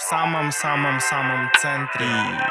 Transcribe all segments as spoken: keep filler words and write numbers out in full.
в самом-самом-самом центре.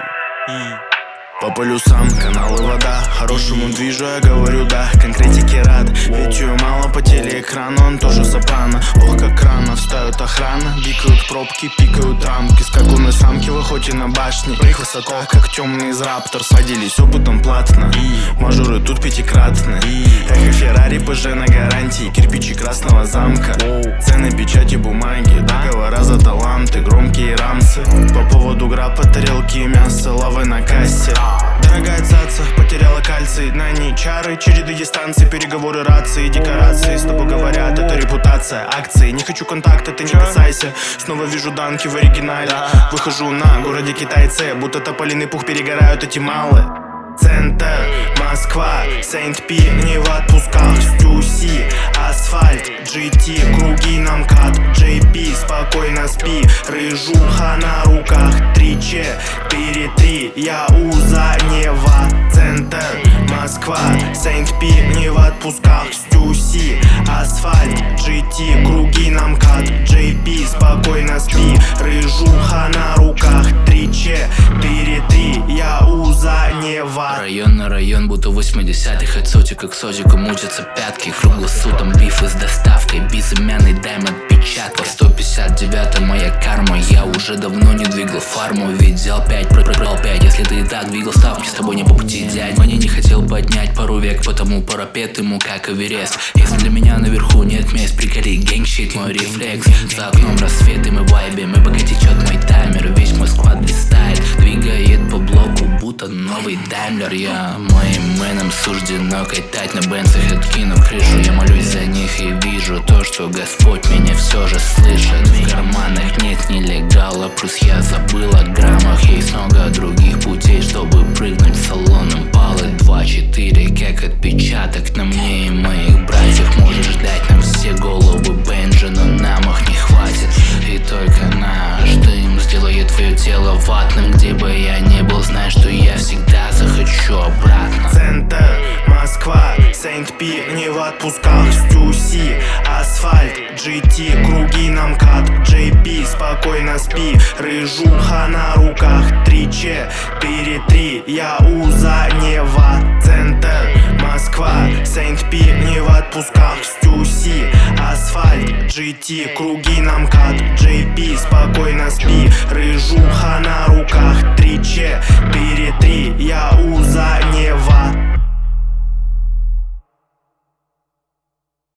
И по полюсам, каналы, вода. Хорошему движу, я говорю да, конкретики рад. Ведь ее мало по телеэкрану, он тоже сопрано. Ох, как рано встают охрана, бикают пробки, пикают рамки. Скакуны самки, вы хоть и на башне. Их высота, как темный из раптор. Садились опытом платно, мажоры тут пятикратны. Эхо Феррари, ПЖ на гарантии, кирпичи Красного замка. Цены, печати, бумаги, договора за таланты, громкие рамсы. По поводу грапа, тарелки и мясо, лавы на кассе. Дорогая цаца, потеряла кальций. На ней чары, череды дистанций, переговоры, рации, декорации. С тобой говорят, это репутация, акции. Не хочу контакта, ты не касайся. Снова вижу данки в оригинале. Выхожу на городе китайцы, будто тополиный пух перегорают эти малые. Центр, Москва, Сент-Пи, не в отпусках, Стюси, асфальт, джи ти, круги на МКАД, джей пи, спокойно спи, рыжуха на руках, три четыре три, я у Занева. Центр, Москва, Сент-Пи, не в отпусках, Стюси, асфальт, джи ти, круги на МКАД, джей пи, спокойно спи, рыжуха на руках, три четыре три, я у Занева. Район на район, будто восьмидесятых. От сотика к сотику мутятся пятки. Круглосутом бифы с доставкой. Безымянный дайм отпечатка. сто пятьдесят девятая моя карма. Я уже давно не двигал фарму. Видел пять, проиграл пять. Если ты и так двигал ставки, с тобой не по пути, дядь. Мне не хотел поднять пару век, потому парапет ему как Эверест. Если для меня наверху нет мест, приколи гэнг-щит, мой рефлекс. За окном рассвет и мы вайбе, мы пока течет мой таймер. Весь мой склад блистает, двигает по блоку, будто новый Даймлер. Я моим мэнам суждено катать на бенцах, откинув крышу. Я молюсь за них и вижу то, что Господь меня все же слышит. В карманах нет нелегала, плюс я забыл о граммах. Есть много других путей, чтобы прыгнуть в салон Импалы. Два четыре, как отпечаток на мне и моих братьев. Можешь ждать нам все головы Бенджи, но нам их не хватит. И только наш дым сделает твое тело ватным. Где бы я ни был, знай, что я всегда захочу обратно. Центр, Москва, Сент-Пи, не в отпусках, Стюси, асфальт, джи ти, круги на МКАД, джей пи, спокойно спи, рыжуха на руках, три четыре три, я у Занева. Центр, Москва, Сент-Пи, не в отпусках, Стюси, асфальт, джи ти, круги на МКАД, джей пи, спокойно спи, рыжуха на руках, три четыре три, я у